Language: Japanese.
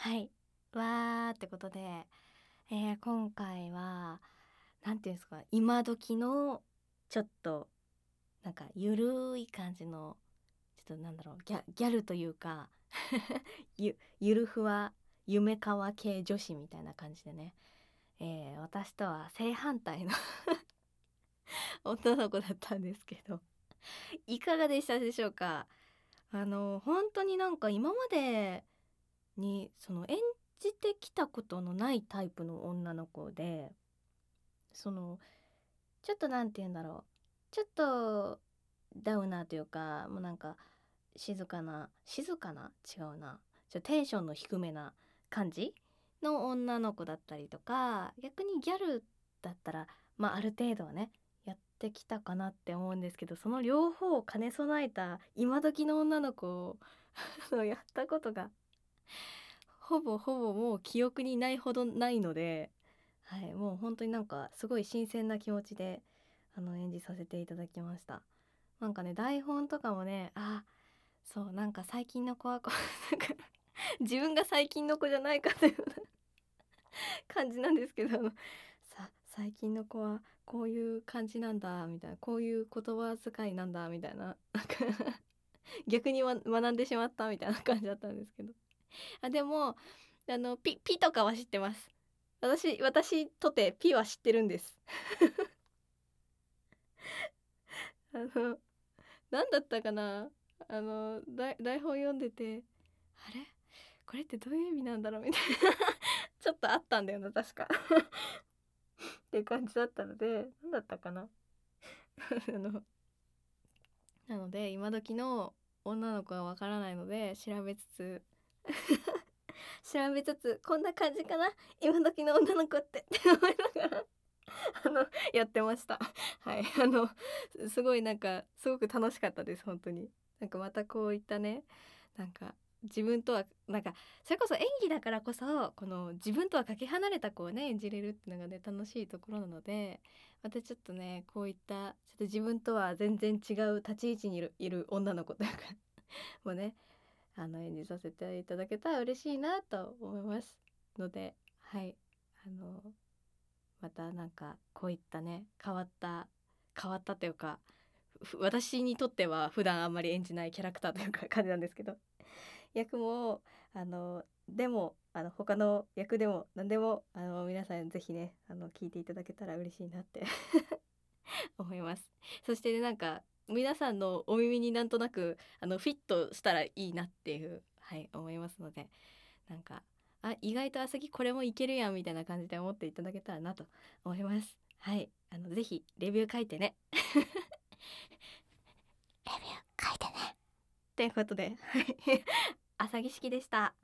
はい。わーってことで、今回は、なんていうんですか、今時の、ちょっと、なんか、ゆるい感じの、ちょっとなんだろう、ギャルというかゆるふわ、夢かわ系女子みたいな感じでね、私とは正反対の女の子だったんですけど、いかがでしたでしょうか？本当になんか今までに、演じてきたことのないタイプの女の子で、その、ちょっとなんて言うんだろう。ちょっとダウナーというか、もうなんか静かな違うな。テンションの低めな感じの女の子だったりとか、逆にギャルだったら、まあある程度はね、やってきたかなって思うんですけど、その両方を兼ね備えた今時の女の子をやったことがほぼほぼもう記憶にないほどないので、はい、もう本当になんかすごい新鮮な気持ちで演じさせていただきました。なんかね、台本とかもね、そうなんか最近の子はなんか自分が最近の子じゃないかというような感じなんですけど、最近の子はこういう感じなんだみたいな、こういう言葉遣いなんだみたいな、なんか逆に学んでしまったみたいな感じだったんですけど、でもピとかは知ってます。私とてピは知ってるんです。あの、なんだったかな、台本読んでて、あれこれってどういう意味なんだろうみたいなちょっとあったんだよな、確かっていう感じだったので、なんだったかなあの、なので、今時の女の子はわからないので、調べつつ、こんな感じかな今時の女の子ってって思いながらやってました。はい。すごいなんか、すごく楽しかったです、本当に。なんかまたこういったね、なんか、自分とは、なんか、それこそ演技だからこそ、この自分とはかけ離れた子をね、演じれるっていうのがね、楽しいところなので、またちょっとね、こういった、ちょっと自分とは全然違う立ち位置にいる女の子というかもうね、演じさせていただけたら嬉しいなと思いますので、はい。あの、またなんかこういったね変わったというか、私にとっては普段あんまり演じないキャラクターというか感じなんですけど、役もでも他の役でも何でも皆さんぜひね聞いていただけたら嬉しいなって思います。そしてね、なんか皆さんのお耳になんとなくフィットしたらいいなっていう、はい思いますので、なんか意外とあさぎこれもいけるやんみたいな感じで思っていただけたらなと思います。はい、ぜひレビュー書いてねレビュー書いてねということで、はいあさぎ式でした。